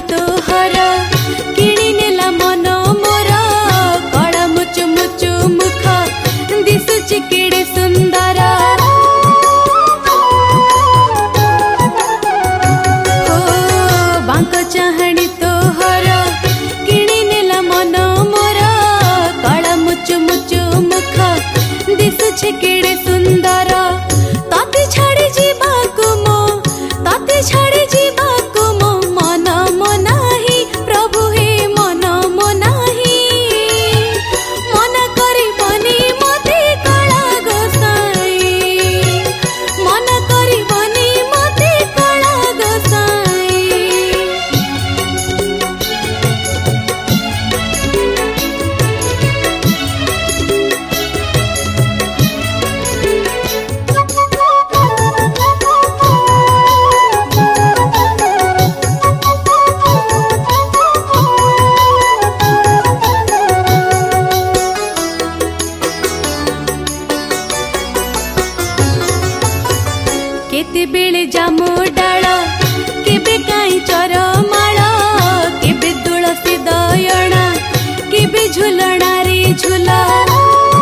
तोहर किणी नेला मन मोर कला मुचु मुचु मुख दिसुची केड़े सुंदर हो बांक चाहणी तोहर किणी नेला मन मोर कला मुचु मुचु मुख दिसुची केड़े सुंदर ताते छाड़ी जीवाको मो ताते छाड़ी जीवाको मो मन मनाही प्रभु हे मन मनाही मन करिबनी मते कला गोसाई मन करिबनी मते कला गोसाई केते बेले जामो डाल केबे काई चरमाल केबे तुलसी दयणा केबे झुलणा रे झुला